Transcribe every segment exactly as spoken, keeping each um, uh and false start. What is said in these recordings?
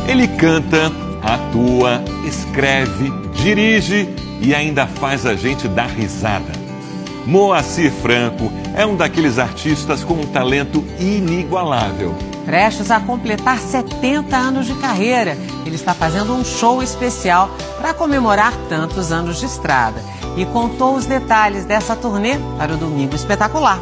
Ele canta, atua, escreve, dirige e ainda faz a gente dar risada. Moacir Franco é um daqueles artistas com um talento inigualável. Prestes a completar setenta anos de carreira, ele está fazendo um show especial para comemorar tantos anos de estrada. E contou os detalhes dessa turnê para o Domingo Espetacular.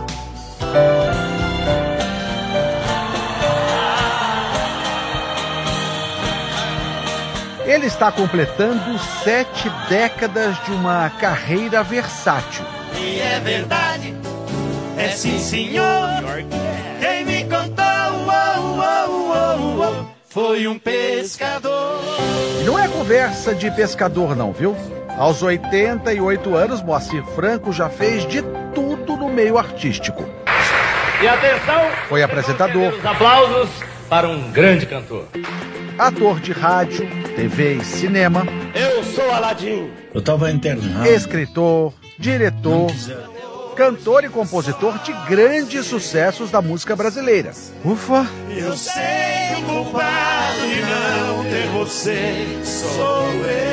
Ele está completando sete décadas de uma carreira versátil. E é verdade, é sim senhor, quem me contou, oh, oh, oh, oh, foi um pescador. E não é conversa de pescador não, viu? Aos oitenta e oito anos, Moacir Franco já fez de tudo no meio artístico. E atenção, foi apresentador, os aplausos para um grande cantor. Ator de rádio, T V e cinema. Eu sou Aladim. Eu estava internado. Escritor, diretor, cantor e compositor de grandes sucessos da música brasileira. Ufa! Eu sei o culpado de não ter você, sou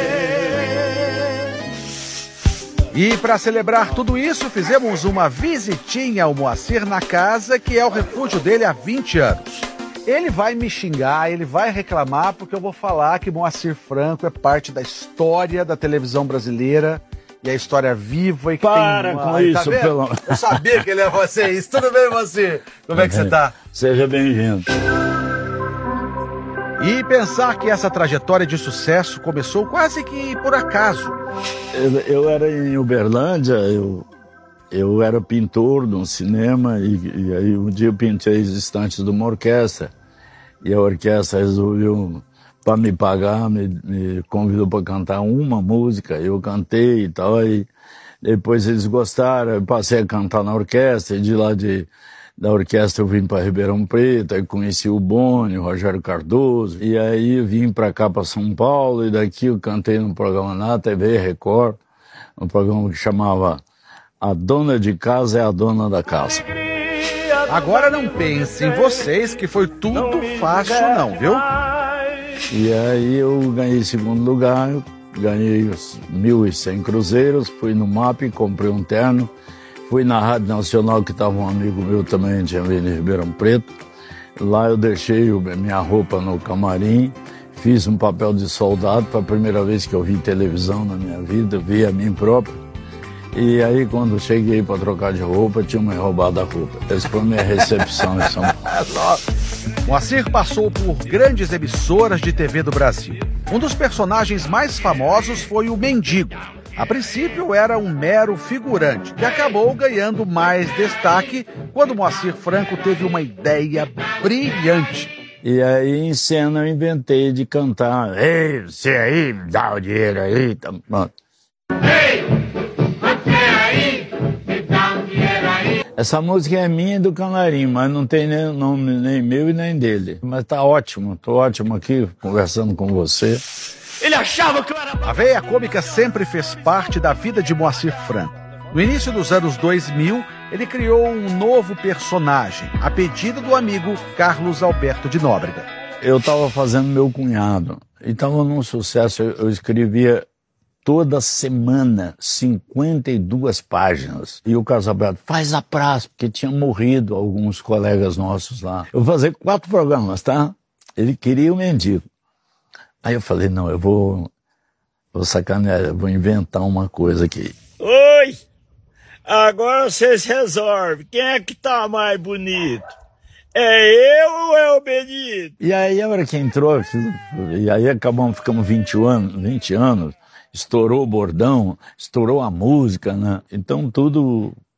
eu. E para celebrar tudo isso, fizemos uma visitinha ao Moacir na casa, que é o refúgio dele há vinte anos. Ele vai me xingar, ele vai reclamar, porque eu vou falar que Moacir Franco é parte da história da televisão brasileira e a história viva e que Para tem uma... com Tá isso, vendo? pelo... Eu sabia que ele é você isso. Tudo bem, Moacir? Como é que você tá? Seja bem-vindo. E pensar que essa trajetória de sucesso começou quase que por acaso. Eu, eu era em Uberlândia, eu, eu era pintor de um cinema e, e aí um dia eu pintei as estantes de uma orquestra e a orquestra resolveu, para me pagar, me, me convidou para cantar uma música, eu cantei e tal, e depois eles gostaram, eu passei a cantar na orquestra e de lá de... Da orquestra eu vim para Ribeirão Preto, aí conheci o Boni, o Rogério Cardoso, e aí eu vim para cá, para São Paulo, e daqui eu cantei num programa na T V Record, um programa que chamava A Dona de Casa é a Dona da Casa. Agora não pense em vocês que foi tudo fácil não, viu? E aí eu ganhei segundo lugar, ganhei os mil e cem cruzeiros, fui no M A P, comprei um terno, fui na Rádio Nacional, que estava um amigo meu também, tinha vindo em Ribeirão Preto. Lá eu deixei minha roupa no camarim, fiz um papel de soldado, foi a primeira vez que eu vi televisão na minha vida, vi a mim próprio. E aí, quando cheguei para trocar de roupa, tinha me roubado a roupa. Essa foi a minha recepção em São Paulo. Moacir passou por grandes emissoras de T V do Brasil. Um dos personagens mais famosos foi o Mendigo. A princípio era um mero figurante, que acabou ganhando mais destaque quando Moacir Franco teve uma ideia brilhante. E aí em cena eu inventei de cantar. Ei, você aí, me dá o dinheiro aí. Tá bom. Ei, você aí, me dá o dinheiro aí. Essa música é minha e do Canarinho, mas não tem nem nome nem meu e nem dele. Mas tá ótimo, tô ótimo aqui conversando com você. Ele achava que eu era... A veia cômica sempre fez parte da vida de Moacir Franco. No início dos anos dois mil, ele criou um novo personagem, a pedido do amigo Carlos Alberto de Nóbrega. Eu estava fazendo Meu Cunhado, e estava num sucesso, eu, eu escrevia toda semana cinquenta e duas páginas. E o Carlos Alberto, faz a praça, porque tinham morrido alguns colegas nossos lá. Eu vou fazer quatro programas, tá? Ele queria o Mendigo. Aí eu falei, não, eu vou, vou sacanear, eu vou inventar uma coisa aqui. Oi! Agora vocês resolvem. Quem é que tá mais bonito? É eu ou é o Benito? E aí a hora que entrou, e aí acabamos, ficamos vinte anos, vinte anos, estourou o bordão, estourou a música, né? Então tudo